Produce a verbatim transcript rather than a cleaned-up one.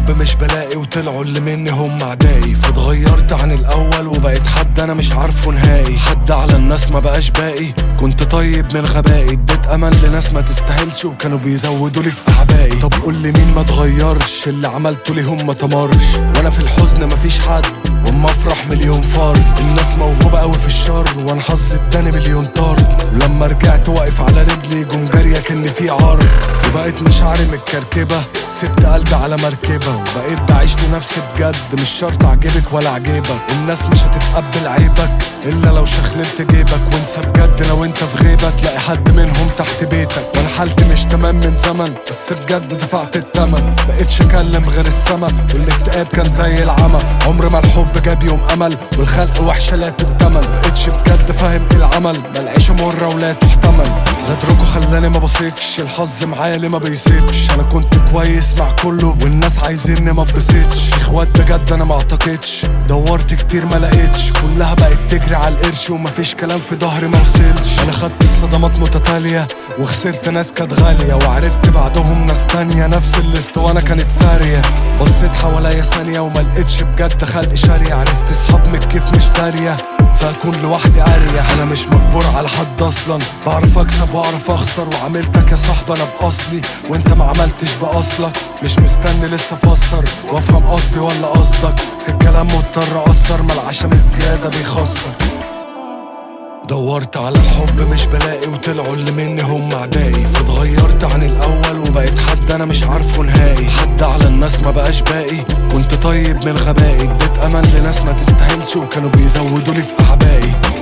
الحب مش بلاقي وطلعوا اللي مني هم اعدائي، فاتغيرت عن الاول وبقيت حد انا مش عارفه نهائي. حد على الناس ما بقاش باقي، كنت طيب من غبائي، اديت امل لناس ما تستاهلش وكانوا بيزودوا لي في اعبائي. طب قول لي مين ما اتغيرش؟ اللي عملته ليهم ما تمرش، وانا في الحزن مفيش حد واما افرح مليون فرد. الناس موهوبه قوي في الشر وانا حظي اداني مليون طارد، ولما رجعت واقف على رجلي جم جاريه كأن في عرض. وبقيت مشاعري متكركبه، سبت قلبي على مركبه، وبقيت بعيش لنفسي بجد، مش شرط اعجبك ولا اعجبك. الناس مش هتتقبل عيبك الا لو شخللت جيبك، وانسى بجد لو انت في غيبه تلاقي حد منهم تحت بيتك. وانا حالتي مش تمام من زمن، بس بجد دفعت التمن، بقيتش اكلم غير السما، والاكتئاب كان زي العمى. عمر ما الحب جاب يوم امل، والخلق وحشه لا تؤتمن. بقيتش بجد فاهم ايه العمل، ما العيشه مره ولا تحتمل. غدركوا خلاني ما بثقش، الحظ معايا ليه ما بيسيبش. انا كنت كويس مع كله والناس عايزيني ما اتبسطش، اخوات بجد انا ما اعتقدش، دورت كتير ما لقيتش، كلها بقت تجري على القرش ومفيش كلام في ظهري ما وصلش. انا خدت الصدمات متتاليه وخسرت ناس كانت غاليه، وعرفت بعدهم ناس تانيه نفس الاسطوانه كانت ساريه. بصيت حواليا ثانيه وما لقيتش بجد خلق شاريه، عرفت اصحاب من الكيف مش داريه، فاكون لوحدي اريح. انا مش مجبور على حد اصلا، بعرف اكسب واعرف اخسر، وعملتك يا صاحبي انا باصلي وانت ما عملتش باصلك. مش مستني لسه افسر وافهم قصدي ولا قصدك، في الكلام مضطر اقصر، ما العشم الزياده بيخسر. دورت على الحب مش بلاقي وطلعوا اللي مني هم اعدائي، فاتغيرت عن الاول وبقيت حد انا مش عارفه نهائي. حد على الناس ما بقاش باقي، كنت طيب من غبائي، اديت امل لناس ما تستاهلش وكانوا بيزودوا لي في اعبائي.